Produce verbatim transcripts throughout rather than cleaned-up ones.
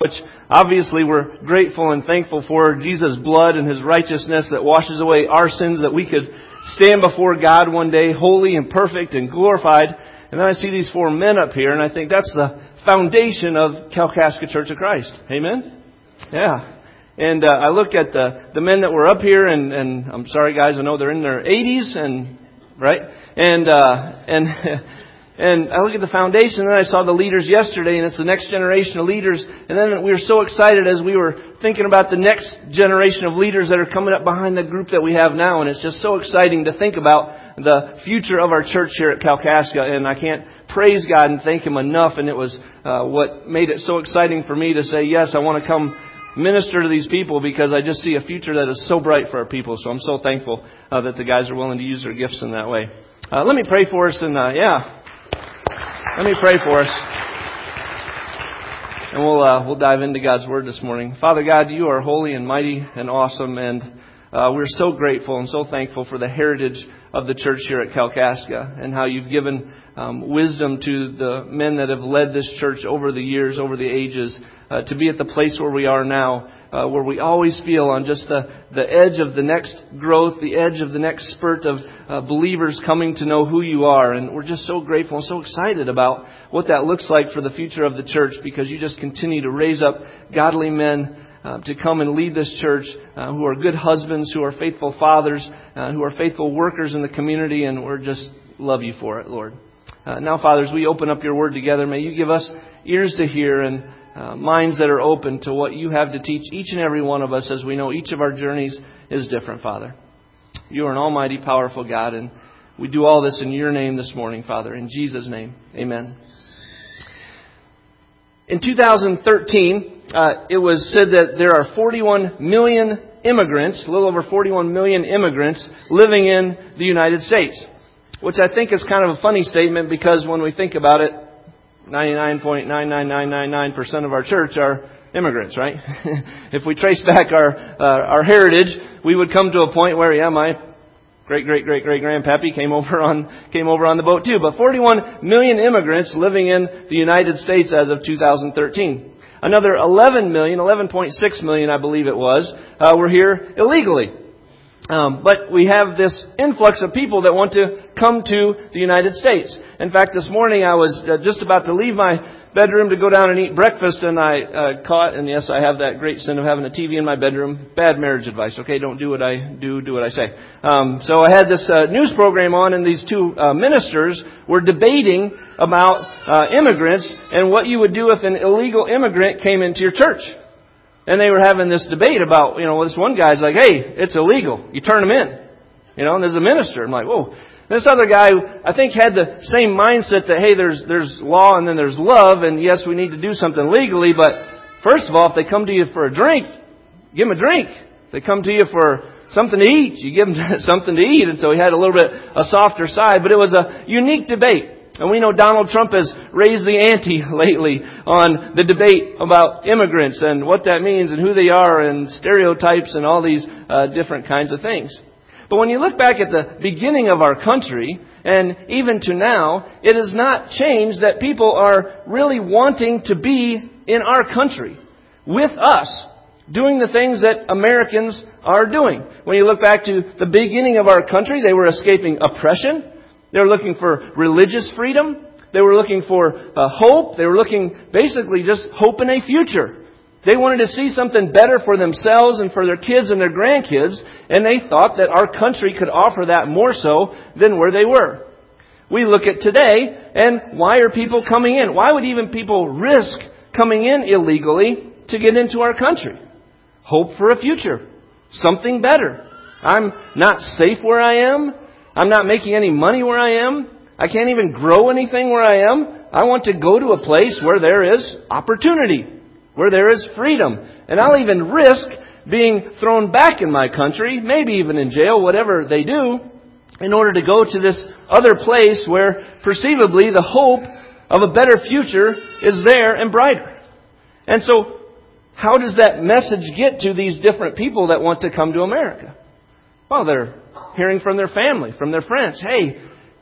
which obviously we're grateful and thankful for, Jesus' blood and His righteousness that washes away our sins, that we could stand before God one day holy and perfect and glorified. And then I see these four men up here, and I think that's the foundation of Kalkaska Church of Christ. Amen? Yeah. And uh, I look at the, the men that were up here, and, and I'm sorry guys, I know they're in their eighties, and right? And uh, and and I look at the foundation, and then I saw the leaders yesterday, and it's the next generation of leaders. And then we were so excited as we were thinking about the next generation of leaders that are coming up behind the group that we have now. And it's just so exciting to think about the future of our church here at Kalkaska. And I can't praise God and thank Him enough. And it was uh, what made it so exciting for me to say, yes, I want to come minister to these people, because I just see a future that is so bright for our people. So I'm so thankful uh, that the guys are willing to use their gifts in that way. Uh, let me pray for us, and uh, yeah, let me pray for us, and we'll uh, we'll dive into God's Word this morning. Father God, You are holy and mighty and awesome, and uh, we're so grateful and so thankful for the heritage of the church here at Kalkaska, and how You've given um, wisdom to the men that have led this church over the years, over the ages, uh, to be at the place where we are now, uh, where we always feel on just the, the edge of the next growth, the edge of the next spurt of uh, believers coming to know who You are. And we're just so grateful and so excited about what that looks like for the future of the church, because You just continue to raise up godly men Uh, to come and lead this church, uh, who are good husbands, who are faithful fathers, uh, who are faithful workers in the community, and we're just love You for it, Lord. Uh, now, Father, as we open up Your Word together, may You give us ears to hear and uh, minds that are open to what You have to teach each and every one of us, as we know each of our journeys is different, Father. You are an almighty, powerful God, and we do all this in Your name this morning, Father. In Jesus' name, amen. In two thousand thirteen, Uh, it was said that there are forty-one million immigrants, a little over forty-one million immigrants living in the United States, which I think is kind of a funny statement, because when we think about it, ninety-nine point nine nine nine nine nine percent of our church are immigrants, right? If we trace back our uh, our heritage, we would come to a point where, yeah, my great great great great grandpappy came over on came over on the boat too. But forty-one million immigrants living in the United States as of two thousand thirteen. Another eleven million, eleven point six million, I believe it was, uh, were here illegally. Um, but we have this influx of people that want to come to the United States. In fact, this morning I was uh, just about to leave my bedroom to go down and eat breakfast, and I uh, caught, and yes, I have that great sin of having a T V in my bedroom. Bad marriage advice, okay? Don't do what I do, do what I say. Um, so I had this uh, news program on, and these two uh, ministers were debating about uh, immigrants and what you would do if an illegal immigrant came into your church. And they were having this debate about, you know, this one guy's like, hey, it's illegal. You turn them in. You know, and there's a minister. I'm like, whoa. This other guy, I think, had the same mindset that, hey, there's there's law and then there's love, and yes, we need to do something legally, but first of all, if they come to you for a drink, give them a drink. If they come to you for something to eat, you give them something to eat. And so he had a little bit a softer side, but it was a unique debate. And we know Donald Trump has raised the ante lately on the debate about immigrants and what that means and who they are and stereotypes and all these uh, different kinds of things. But when you look back at the beginning of our country, and even to now, it has not changed that people are really wanting to be in our country with us, doing the things that Americans are doing. When you look back to the beginning of our country, they were escaping oppression. They were looking for religious freedom. They were looking for uh, hope. They were looking basically just hope in a future. They wanted to see something better for themselves and for their kids and their grandkids. And they thought that our country could offer that more so than where they were. We look at today, and why are people coming in? Why would even people risk coming in illegally to get into our country? Hope for a future. Something better. I'm not safe where I am. I'm not making any money where I am. I can't even grow anything where I am. I want to go to a place where there is opportunity, where there is freedom. And I'll even risk being thrown back in my country, maybe even in jail, whatever they do, in order to go to this other place where perceivably the hope of a better future is there and brighter. And so, how does that message get to these different people that want to come to America? Well, they're hearing from their family, from their friends. Hey,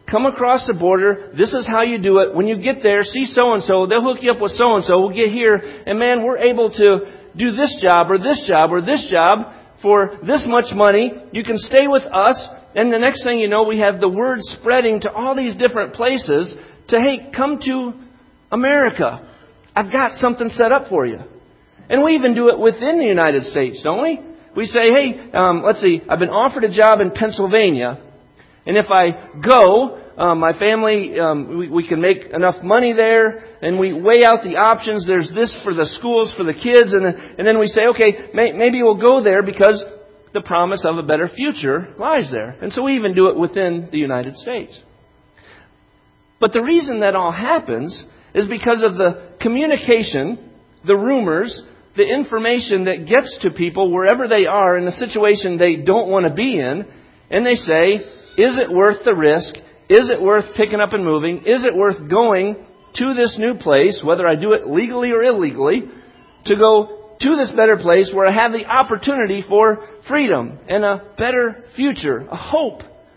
come across the border. This is how you do it. When you get there, see so-and-so. They'll hook you up with so-and-so. We'll get here. And man, we're able to do this job or this job or this job for this much money. You can stay with us. And the next thing you know, we have the word spreading to all these different places to, hey, come to America. I've got something set up for you. And we even do it within the United States, don't we? We say, hey, um, let's see, I've been offered a job in Pennsylvania. And if I go, um, my family, um, we, we can make enough money there. And we weigh out the options. There's this for the schools, for the kids. And then, and then we say, okay, may, maybe we'll go there because the promise of a better future lies there. And so we even do it within the United States. But the reason that all happens is because of the communication, the rumors, the information that gets to people wherever they are in a situation they don't want to be in. And they say, is it worth the risk? Is it worth picking up and moving? Is it worth going to this new place, whether I do it legally or illegally, to go to this better place where I have the opportunity for freedom and a better future, a hope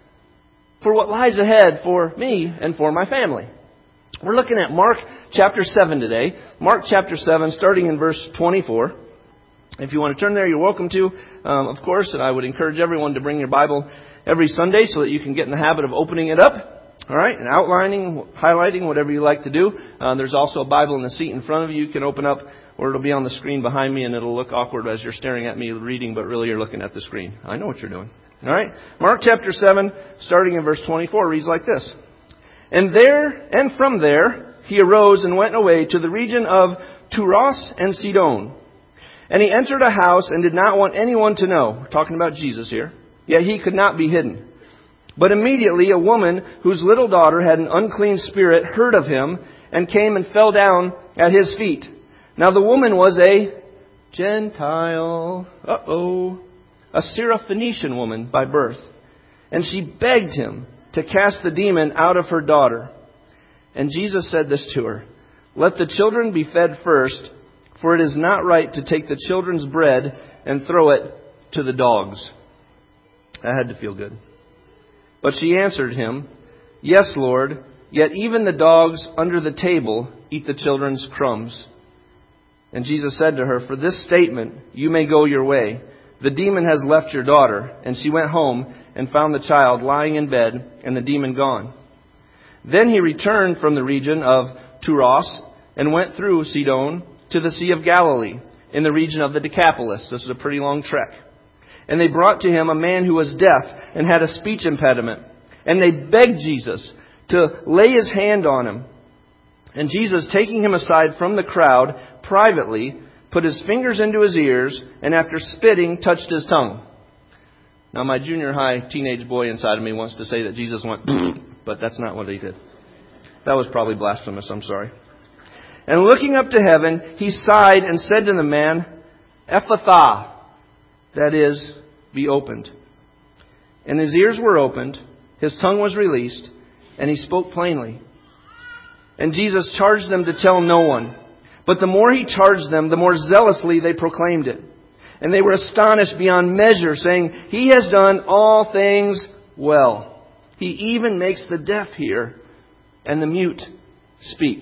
for what lies ahead for me and for my family. We're looking at Mark chapter seven today. Mark chapter seven, starting in verse twenty-four. If you want to turn there, you're welcome to, um, of course. And I would encourage everyone to bring your Bible every Sunday so that you can get in the habit of opening it up. All right, and outlining, highlighting, whatever you like to do. Uh, there's also a Bible in the seat in front of you. You can open up, or it'll be on the screen behind me, and it'll look awkward as you're staring at me reading, but really you're looking at the screen. I know what you're doing. All right, Mark chapter seven, starting in verse twenty-four, reads like this. And there, and from there, he arose and went away to the region of Tyros and Sidon. And he entered a house and did not want anyone to know. We're talking about Jesus here. Yet he could not be hidden. But immediately a woman whose little daughter had an unclean spirit heard of him and came and fell down at his feet. Now the woman was a Gentile. Uh-oh. A Syrophoenician woman by birth. And she begged him to cast the demon out of her daughter. And Jesus said this to her, let the children be fed first, for it is not right to take the children's bread and throw it to the dogs. That had to feel good. But she answered him, yes, Lord, yet even the dogs under the table eat the children's crumbs. And Jesus said to her, for this statement, you may go your way. The demon has left your daughter. And she went home and found the child lying in bed and the demon gone. Then he returned from the region of Tyros and went through Sidon to the Sea of Galilee in the region of the Decapolis. This is a pretty long trek. And they brought to him a man who was deaf and had a speech impediment. And they begged Jesus to lay his hand on him. And Jesus, taking him aside from the crowd privately, put his fingers into his ears, and after spitting, touched his tongue. Now, my junior high teenage boy inside of me wants to say that Jesus went, but that's not what he did. That was probably blasphemous, I'm sorry. And looking up to heaven, he sighed and said to the man, Ephatha, that is, be opened. And his ears were opened, his tongue was released, and he spoke plainly. And Jesus charged them to tell no one. But the more he charged them, the more zealously they proclaimed it. And they were astonished beyond measure, saying, he has done all things well. He even makes the deaf hear and the mute speak.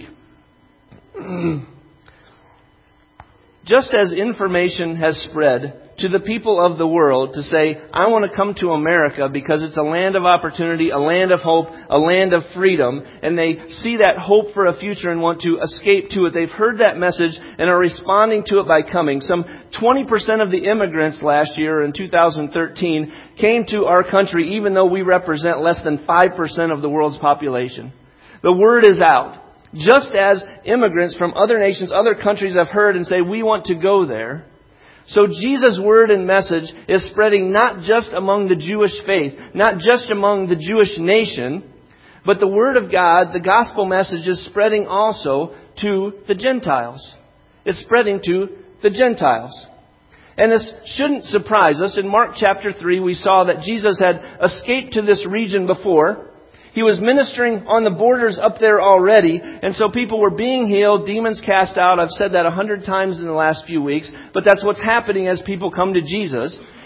Just as information has spread to the people of the world to say, I want to come to America because it's a land of opportunity, a land of hope, a land of freedom. And they see that hope for a future and want to escape to it. They've heard that message and are responding to it by coming. Some twenty percent of the immigrants last year in two thousand thirteen came to our country, even though we represent less than five percent of the world's population. The word is out. Just as immigrants from other nations, other countries have heard and say, we want to go there. So Jesus' word and message is spreading not just among the Jewish faith, not just among the Jewish nation, but the word of God, the gospel message is spreading also to the Gentiles. It's spreading to the Gentiles. And this shouldn't surprise us. In Mark chapter three, we saw that Jesus had escaped to this region before. He was ministering on the borders up there already. And so people were being healed, demons cast out. I've said that a hundred times in the last few weeks. But that's what's happening as people come to Jesus.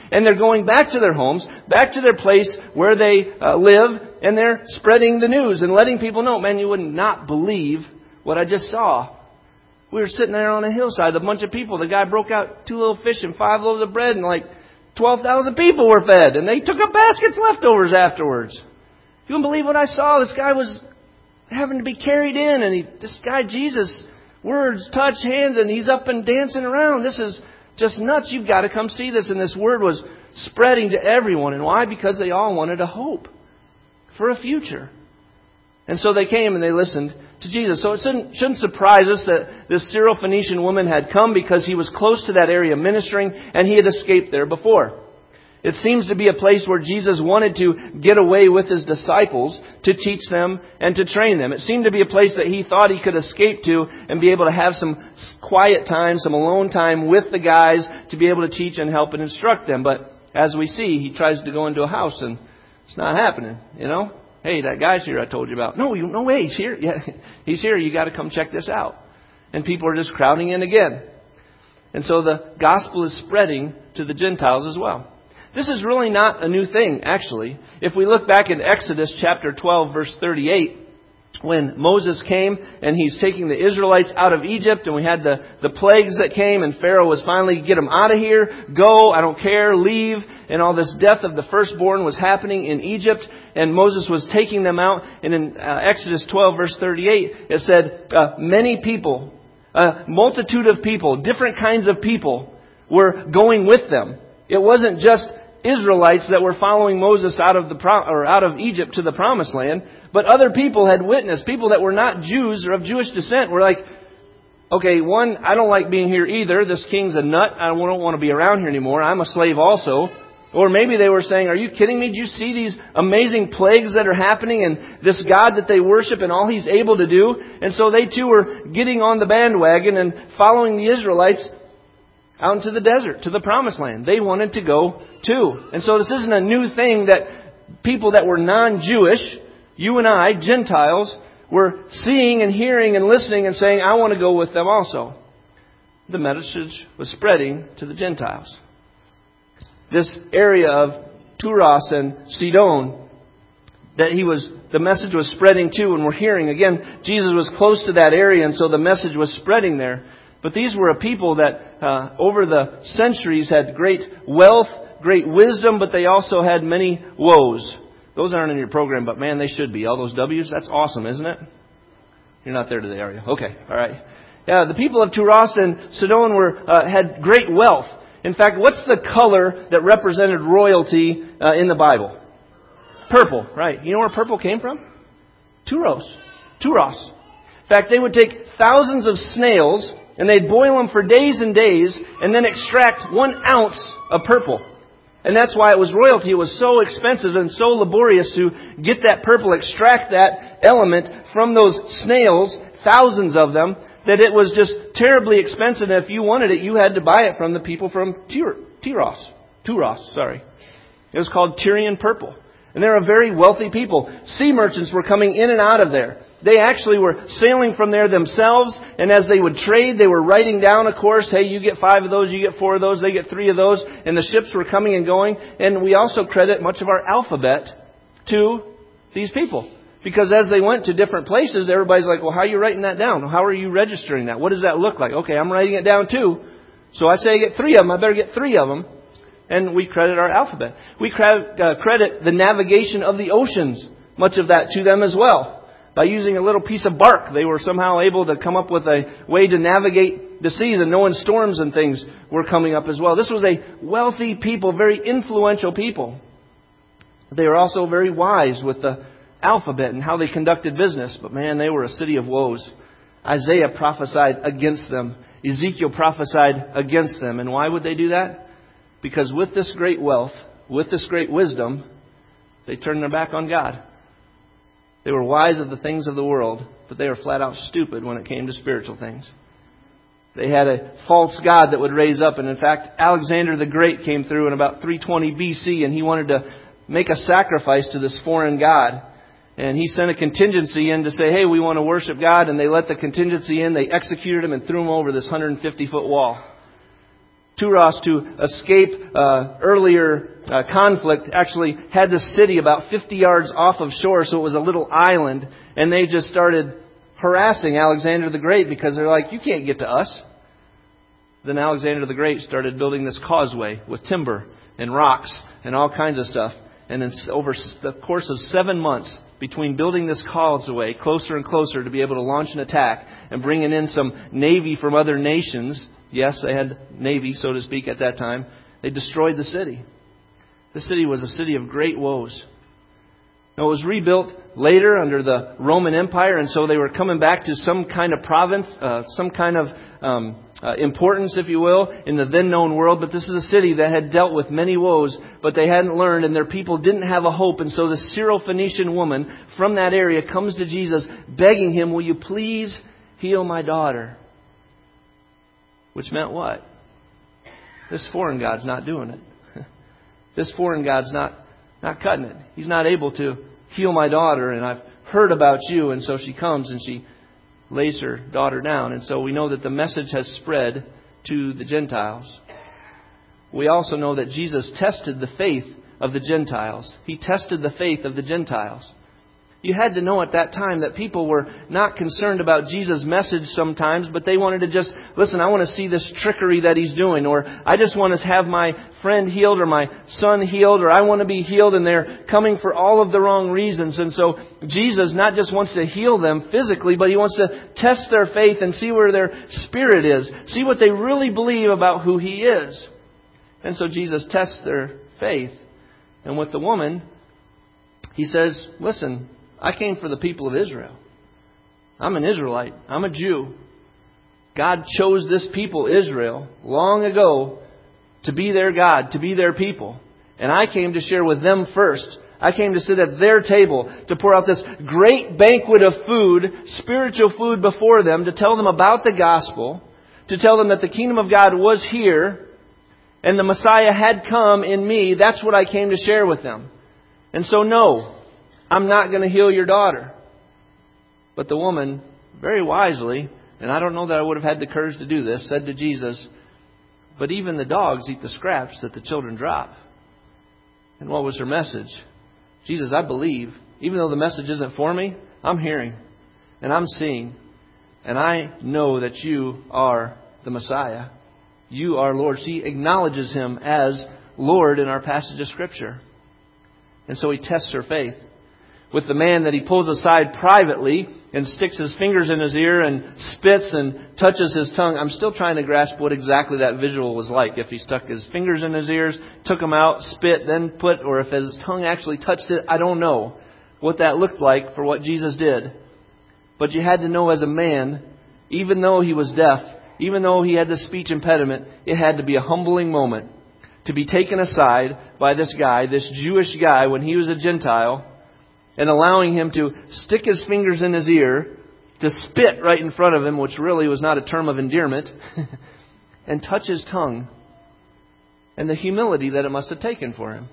And they're going back to their homes, back to their place where they uh, live, and they're spreading the news and letting people know, man, you would not believe what I just saw. We were sitting there on a hillside, a bunch of people. The guy broke out two little fish and five loaves of bread, and like twelve thousand people were fed. And they took up baskets leftovers afterwards. You wouldn't believe what I saw. This guy was having to be carried in, and he, this guy, Jesus, words, touch, hands, and he's up and dancing around. This is just nuts. You've got to come see this. And this word was spreading to everyone. And why? Because they all wanted a hope for a future. And so they came and they listened to Jesus. So it shouldn't, shouldn't surprise us that this Syrophoenician woman had come, because he was close to that area ministering and he had escaped there before. It seems to be a place where Jesus wanted to get away with His disciples to teach them and to train them. It seemed to be a place that He thought He could escape to and be able to have some quiet time, some alone time with the guys to be able to teach and help and instruct them. But as we see, He tries to go into a house and it's not happening, you know. Hey, that guy's here I told you about. No, you, no way, he's here. Yeah, he's here. You got to come check this out. And people are just crowding in again. And so the gospel is spreading to the Gentiles as well. This is really not a new thing, actually. If we look back in Exodus chapter twelve, verse thirty-eight, when Moses came and he's taking the Israelites out of Egypt, and we had the, the plagues that came, and Pharaoh was finally, get them out of here, go, I don't care, leave, and all this death of the firstborn was happening in Egypt, and Moses was taking them out. And in uh, Exodus twelve, verse thirty-eight, it said, uh, many people, a multitude of people, different kinds of people were going with them. It wasn't just Israelites that were following Moses out of the pro- or out of Egypt to the Promised Land, but other people had witnessed. People that were not Jews or of Jewish descent were like, okay, one, I don't like being here either. This king's a nut. I don't want to be around here anymore. I'm a slave also. Or maybe they were saying, are you kidding me? Do you see these amazing plagues that are happening and this God that they worship and all He's able to do? And so they too were getting on the bandwagon and following the Israelites out into the desert, to the Promised Land. They wanted to go too. And so this isn't a new thing that people that were non-Jewish, you and I, Gentiles, were seeing and hearing and listening and saying, I want to go with them also. The message was spreading to the Gentiles. This area of Turos and Sidon that he was, the message was spreading to, and we're hearing, again, Jesus was close to that area, and so the message was spreading there. But these were a people that uh, over the centuries had great wealth, great wisdom, but they also had many woes. Those aren't in your program, but man, they should be. All those W's, that's awesome, isn't it? You're not there today, are you? Okay, all right. Yeah, the people of Turos and Sidon were uh, had great wealth. In fact, what's the color that represented royalty uh, in the Bible? Purple, right. You know where purple came from? Turos. Turos. In fact, they would take thousands of snails and they'd boil them for days and days and then extract one ounce of purple. And that's why it was royalty. It was so expensive and so laborious to get that purple, extract that element from those snails, thousands of them, that it was just terribly expensive. And if you wanted it, you had to buy it from the people from Tyros. Turos, sorry. It was called Tyrian purple. And they're a very wealthy people. Sea merchants were coming in and out of there. They actually were sailing from there themselves, and as they would trade, they were writing down, of course, hey, you get five of those, you get four of those, they get three of those, and the ships were coming and going. And we also credit much of our alphabet to these people. Because as they went to different places, everybody's like, well, how are you writing that down? How are you registering that? What does that look like? Okay, I'm writing it down too. So I say I get three of them, I better get three of them. And we credit our alphabet. We credit, uh, credit the navigation of the oceans, much of that to them as well. By using a little piece of bark, they were somehow able to come up with a way to navigate the seas, and knowing storms and things were coming up as well. This was a wealthy people, very influential people. They were also very wise with the alphabet and how they conducted business. But man, they were a city of woes. Isaiah prophesied against them. Ezekiel prophesied against them. And why would they do that? Because with this great wealth, with this great wisdom, they turned their back on God. They were wise of the things of the world, but they were flat out stupid when it came to spiritual things. They had a false god that would raise up. And in fact, Alexander the Great came through in about three twenty B C, and he wanted to make a sacrifice to this foreign god. And he sent a contingency in to say, hey, we want to worship God. And they let the contingency in. They executed him and threw him over this one hundred fifty foot wall. Turos, to escape uh, earlier uh, conflict, actually had the city about fifty yards off of shore, so it was a little island, and they just started harassing Alexander the Great because they're like, you can't get to us. Then Alexander the Great started building this causeway with timber and rocks and all kinds of stuff. And then over the course of seven months, between building this causeway closer and closer to be able to launch an attack and bringing in some navy from other nations, yes, they had navy, so to speak, at that time, they destroyed the city. The city was a city of great woes. Now, it was rebuilt later under the Roman Empire, and so they were coming back to some kind of province, uh, some kind of um, uh, importance, if you will, in the then known world. But this is a city that had dealt with many woes, but they hadn't learned, and their people didn't have a hope. And so the Syrophoenician woman from that area comes to Jesus, begging him, will you please heal my daughter? Which meant what? This foreign God's not doing it. This foreign God's not Not cutting it. He's not able to heal my daughter, and I've heard about you. And so she comes and she lays her daughter down. And so we know that the message has spread to the Gentiles. We also know that Jesus tested the faith of the Gentiles. He tested the faith of the Gentiles. You had to know at that time that people were not concerned about Jesus' message sometimes, but they wanted to just, listen, I want to see this trickery that he's doing, or I just want to have my friend healed or my son healed, or I want to be healed, and they're coming for all of the wrong reasons. And so Jesus not just wants to heal them physically, but he wants to test their faith and see where their spirit is, see what they really believe about who he is. And so Jesus tests their faith. And with the woman, he says, listen, I came for the people of Israel. I'm an Israelite. I'm a Jew. God chose this people, Israel, long ago to be their God, to be their people. And I came to share with them first. I came to sit at their table, to pour out this great banquet of food, spiritual food before them, to tell them about the gospel, to tell them that the kingdom of God was here, and the Messiah had come in me. That's what I came to share with them. And so no, I'm not going to heal your daughter. But the woman, very wisely, and I don't know that I would have had the courage to do this, said to Jesus, but even the dogs eat the scraps that the children drop. And what was her message? Jesus, I believe, even though the message isn't for me, I'm hearing and I'm seeing. And I know that you are the Messiah. You are Lord. She acknowledges him as Lord in our passage of Scripture. And so he tests her faith. With the man that he pulls aside privately and sticks his fingers in his ear and spits and touches his tongue. I'm still trying to grasp what exactly that visual was like. If he stuck his fingers in his ears, took them out, spit, then put, or if his tongue actually touched it, I don't know what that looked like for what Jesus did. But you had to know as a man, even though he was deaf, even though he had the speech impediment, it had to be a humbling moment to be taken aside by this guy, this Jewish guy, when he was a Gentile, and allowing him to stick his fingers in his ear, to spit right in front of him, which really was not a term of endearment, and touch his tongue, and the humility that it must have taken for him.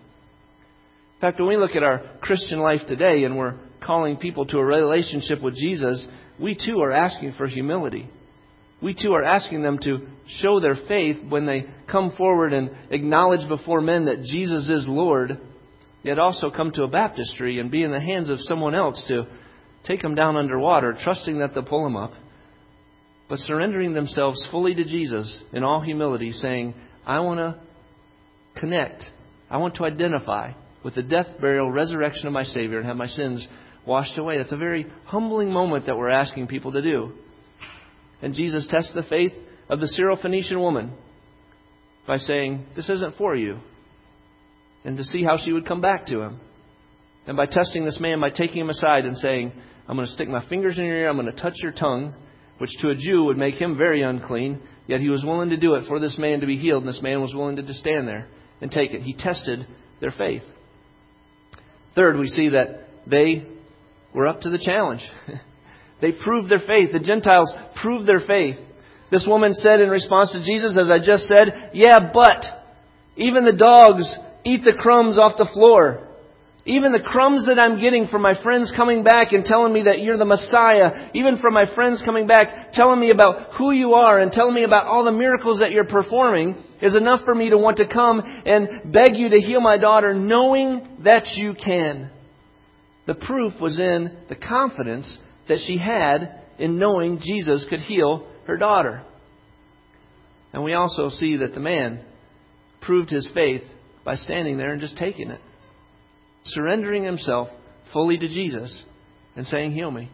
In fact, when we look at our Christian life today and we're calling people to a relationship with Jesus, we too are asking for humility. We too are asking them to show their faith when they come forward and acknowledge before men that Jesus is Lord, yet also come to a baptistry and be in the hands of someone else to take them down underwater, trusting that they'll pull them up, but surrendering themselves fully to Jesus in all humility, saying, I want to connect. I want to identify with the death, burial, resurrection of my Savior and have my sins washed away. That's a very humbling moment that we're asking people to do. And Jesus tests the faith of the Syrophoenician woman by saying, this isn't for you. And to see how she would come back to him. And by testing this man, by taking him aside and saying, I'm going to stick my fingers in your ear, I'm going to touch your tongue, which to a Jew would make him very unclean. Yet he was willing to do it for this man to be healed. And this man was willing to just stand there and take it. He tested their faith. Third, we see that they were up to the challenge. They proved their faith. The Gentiles proved their faith. This woman said in response to Jesus, as I just said, yeah, but even the dogs eat the crumbs off the floor. Even the crumbs that I'm getting from my friends coming back and telling me that you're the Messiah, even from my friends coming back telling me about who you are and telling me about all the miracles that you're performing, is enough for me to want to come and beg you to heal my daughter, knowing that you can. The proof was in the confidence that she had in knowing Jesus could heal her daughter. And we also see that the man proved his faith by standing there and just taking it. Surrendering himself fully to Jesus and saying, heal me.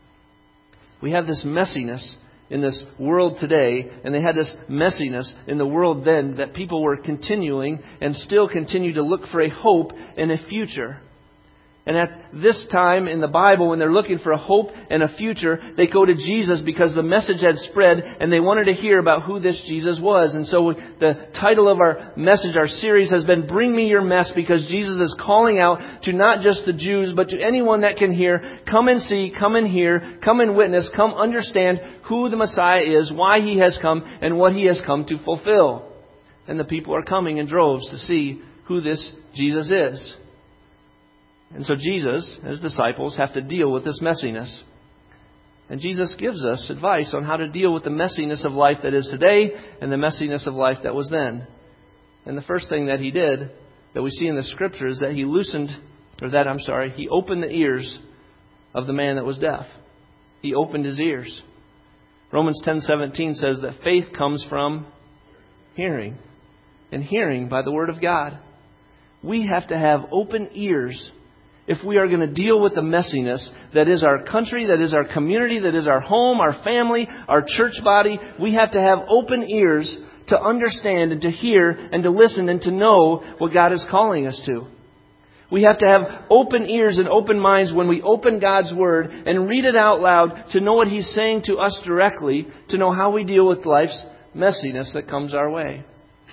We have this messiness in this world today, and they had this messiness in the world then, that people were continuing and still continue to look for a hope and a future. And at this time in the Bible, when they're looking for a hope and a future, they go to Jesus because the message had spread and they wanted to hear about who this Jesus was. And so the title of our message, our series, has been Bring Me Your Mess, because Jesus is calling out to not just the Jews, but to anyone that can hear, come and see, come and hear, come and witness, come understand who the Messiah is, why He has come, and what He has come to fulfill. And the people are coming in droves to see who this Jesus is. And so Jesus, His disciples, have to deal with this messiness. And Jesus gives us advice on how to deal with the messiness of life that is today and the messiness of life that was then. And the first thing that He did, that we see in the Scripture, is that He loosened, or that, I'm sorry, He opened the ears of the man that was deaf. He opened his ears. Romans ten seventeen says that faith comes from hearing, and hearing by the Word of God. We have to have open ears if we are going to deal with the messiness that is our country, that is our community, that is our home, our family, our church body. We have to have open ears to understand and to hear and to listen and to know what God is calling us to. We have to have open ears and open minds when we open God's Word and read it out loud to know what He's saying to us directly, to know how we deal with life's messiness that comes our way.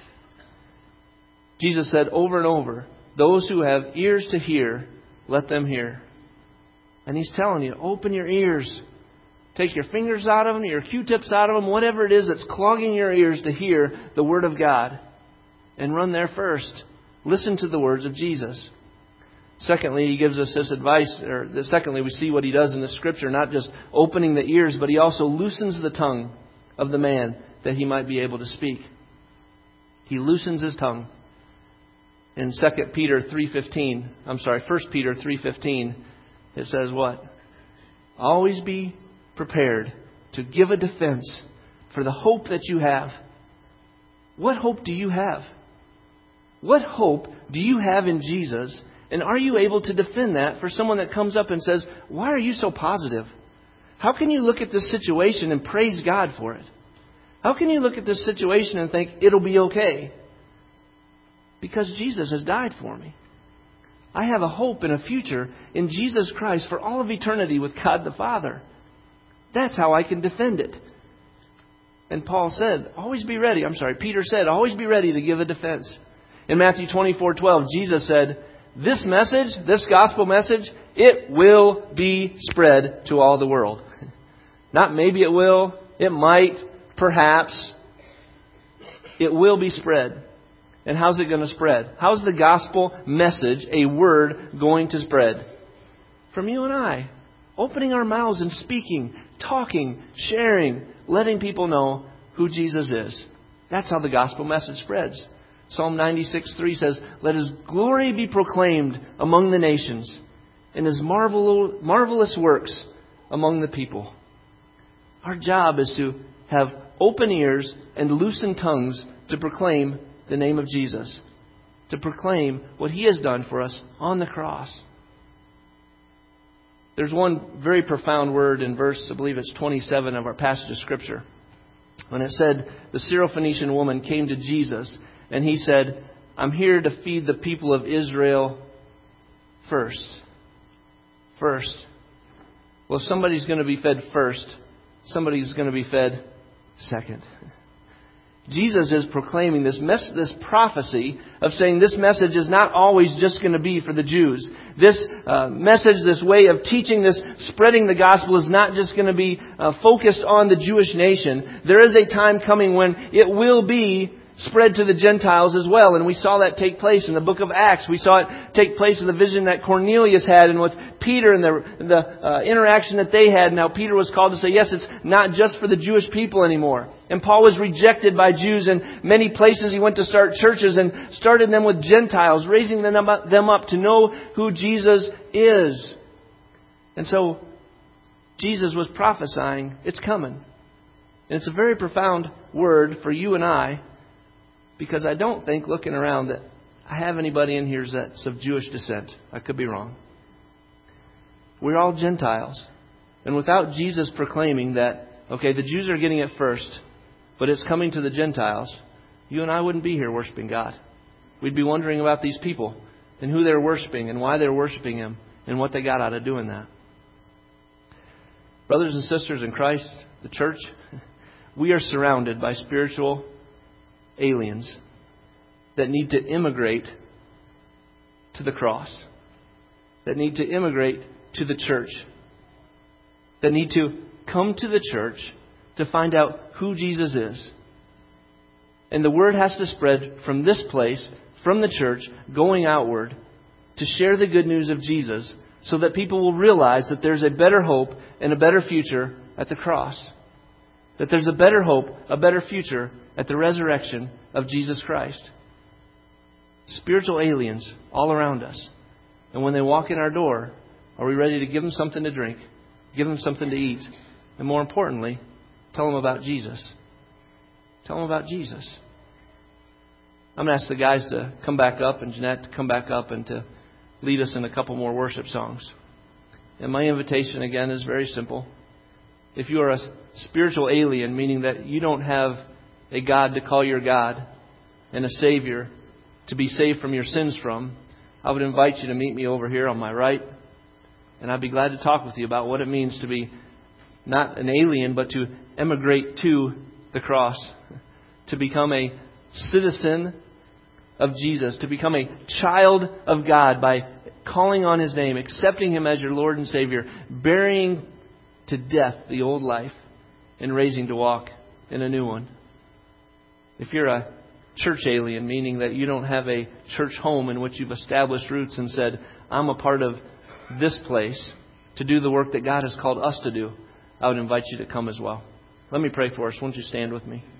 Jesus said over and over, those who have ears to hear, let them hear. And He's telling you, open your ears. Take your fingers out of them, your Q-tips out of them, whatever it is that's clogging your ears to hear the Word of God. And run there first. Listen to the words of Jesus. Secondly, He gives us this advice, or secondly, we see what He does in the Scripture, not just opening the ears, but He also loosens the tongue of the man that he might be able to speak. He loosens his tongue. In Second Peter three fifteen, I'm sorry, First Peter three fifteen, it says what? Always be prepared to give a defense for the hope that you have. What hope do you have? What hope do you have in Jesus? And are you able to defend that for someone that comes up and says, why are you so positive? How can you look at this situation and praise God for it? How can you look at this situation and think it'll be okay? Because Jesus has died for me. I have a hope and a future in Jesus Christ for all of eternity with God the Father. That's how I can defend it. And Paul said, always be ready. I'm sorry, Peter said, always be ready to give a defense. In Matthew twenty-four twelve, Jesus said, this message, this gospel message, it will be spread to all the world. Not maybe it will, it might, perhaps. It will be spread. And how's it going to spread? How's the gospel message, a word, going to spread? From you and I. Opening our mouths and speaking, talking, sharing, letting people know who Jesus is. That's how the gospel message spreads. Psalm ninety-six three says, let His glory be proclaimed among the nations, and His marvel, marvelous works among the people. Our job is to have open ears and loosened tongues to proclaim the name of Jesus, to proclaim what He has done for us on the cross. There's one very profound word in verse, I believe it's twenty-seven of our passage of Scripture, when it said the Syrophoenician woman came to Jesus and He said, I'm here to feed the people of Israel first. First. Well, if somebody's going to be fed first, somebody's going to be fed second. Jesus is proclaiming this mess, this prophecy of saying this message is not always just going to be for the Jews. This uh, message, this way of teaching, this spreading the gospel is not just going to be uh, focused on the Jewish nation. There is a time coming when it will be spread to the Gentiles as well. And we saw that take place in the book of Acts. We saw it take place in the vision that Cornelius had and with Peter and the, the uh, interaction that they had. Now Peter was called to say, yes, it's not just for the Jewish people anymore. And Paul was rejected by Jews in many places. He went to start churches and started them with Gentiles, raising them up, them up to know who Jesus is. And so Jesus was prophesying, it's coming. And it's a very profound word for you and I, because I don't think, looking around, that I have anybody in here that's of Jewish descent. I could be wrong. We're all Gentiles. And without Jesus proclaiming that, okay, the Jews are getting it first, but it's coming to the Gentiles, you and I wouldn't be here worshiping God. We'd be wondering about these people and who they're worshiping and why they're worshiping Him and what they got out of doing that. Brothers and sisters in Christ, the church, we are surrounded by spiritual aliens that need to immigrate to the cross, that need to immigrate to the church, that need to come to the church to find out who Jesus is. And the word has to spread from this place, from the church, going outward to share the good news of Jesus so that people will realize that there's a better hope and a better future at the cross. That there's a better hope, a better future at the resurrection of Jesus Christ. Spiritual aliens all around us. And when they walk in our door, are we ready to give them something to drink, give them something to eat, and more importantly, tell them about Jesus? Tell them about Jesus. I'm going to ask the guys to come back up and Jeanette to come back up and to lead us in a couple more worship songs. And my invitation again is very simple. If you are a spiritual alien, meaning that you don't have a God to call your God and a Savior to be saved from your sins from, I would invite you to meet me over here on my right. And I'd be glad to talk with you about what it means to be not an alien, but to emigrate to the cross, to become a citizen of Jesus, to become a child of God by calling on His name, accepting Him as your Lord and Savior, burying to death the old life, and raising to walk in a new one. If you're a church alien, meaning that you don't have a church home in which you've established roots and said, I'm a part of this place to do the work that God has called us to do, I would invite you to come as well. Let me pray for us. Won't you stand with me?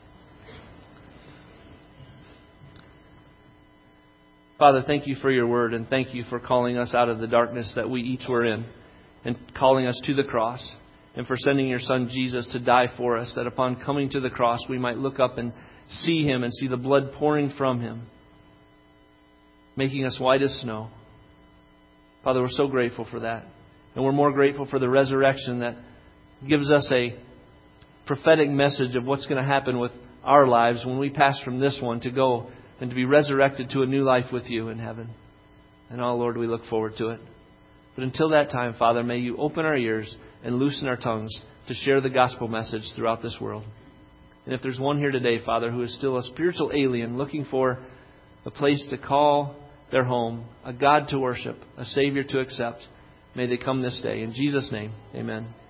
Father, thank you for your word, and thank you for calling us out of the darkness that we each were in and calling us to the cross, and for sending your Son Jesus to die for us, that upon coming to the cross we might look up and see Him and see the blood pouring from Him, making us white as snow. Father, we're so grateful for that. And we're more grateful for the resurrection that gives us a prophetic message of what's going to happen with our lives when we pass from this one to go and to be resurrected to a new life with you in heaven. And oh Lord, we look forward to it. But until that time, Father, may you open our ears and loosen our tongues to share the gospel message throughout this world. And if there's one here today, Father, who is still a spiritual alien looking for a place to call their home, a God to worship, a Savior to accept, may they come this day. In Jesus' name, amen.